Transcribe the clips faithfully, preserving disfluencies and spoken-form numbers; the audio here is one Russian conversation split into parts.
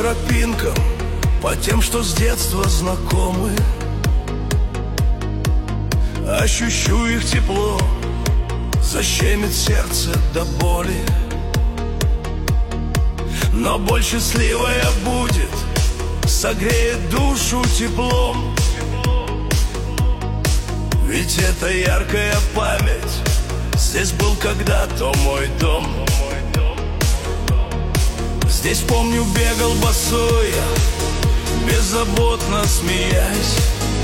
тропинкам, по тем, что с детства знакомы. Ощущу их тепло, защемит сердце до боли. Но боль счастливая будет, согреет душу теплом. Ведь это яркая память, здесь был когда-то мой дом. Здесь, помню, бегал босой я, беззаботно смеясь.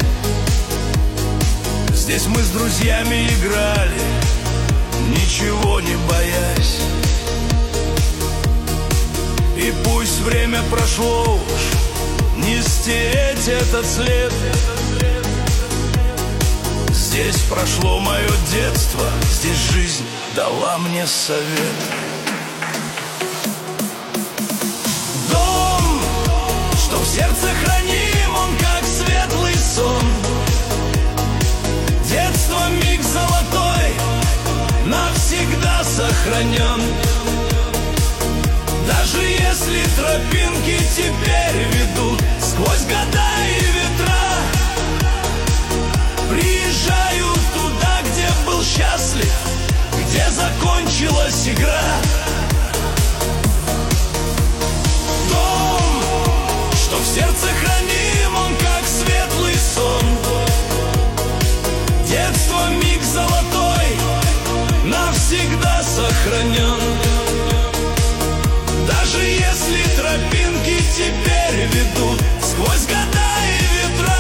Здесь мы с друзьями играли, ничего не боясь. И пусть время прошло уж, не стереть этот след. Здесь прошло мое детство, здесь жизнь дала мне совет. Дом, что в сердце храним, он как светлый сон. Детство миг золотой, навсегда сохранен. Даже если тропинки теперь ведут сквозь года и ветра, приезжаю туда, где был счастлив, где закончилась игра. Дом, что в сердце храним, он как светлый сон. Детство миг золотой, навсегда сохранен. Даже если тропинки теперь ведут сквозь года и ветра,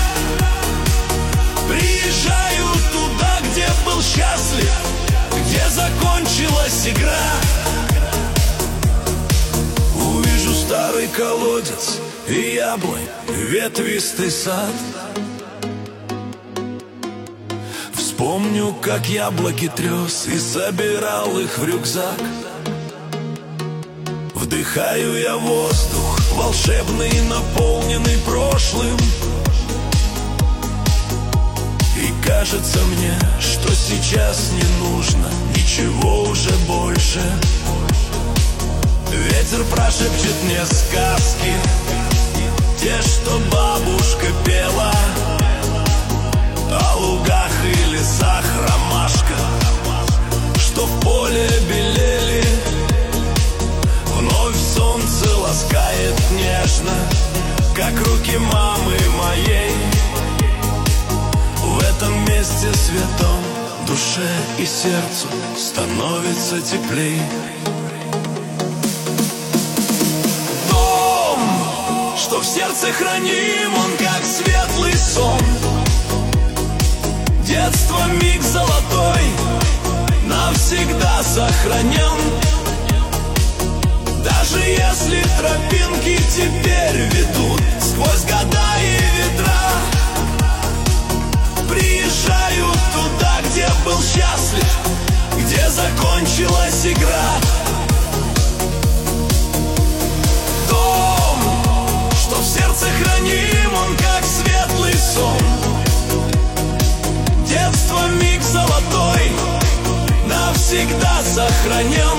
приезжаю туда, где был счастлив, где закончилась игра. Увижу старый колодец и яблонь, ветвистый сад. Вспомню, как яблоки трес и собирал их в рюкзак. Вдыхаю я воздух, волшебный, наполненный прошлым. И кажется мне, что сейчас не нужно ничего уже больше. Ветер прошепчет мне сказки, те, что бабушка пела. О лугах и лесах ромашка, что в поле белели. Вновь солнце ласкает нежно, как руки мамы моей. В этом месте святом душе и сердцу становится теплей. Дом, что в сердце храним, он как светлый сон. Детство миг золотой, навсегда сохранен. Даже если тропинки теперь ведут сквозь года и ветра, приезжаю туда, где был счастлив, где закончилась игра. Дом, что в сердце храним, он как светлый сон. Детство миг золотой, навсегда сохранен.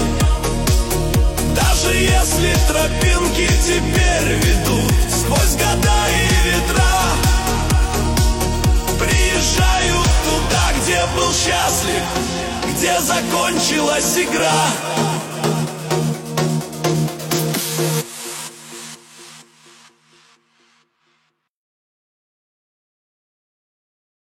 Даже если тропинки теперь ведут сквозь года и ветра, приезжаю туда, где был счастлив, где закончилась игра.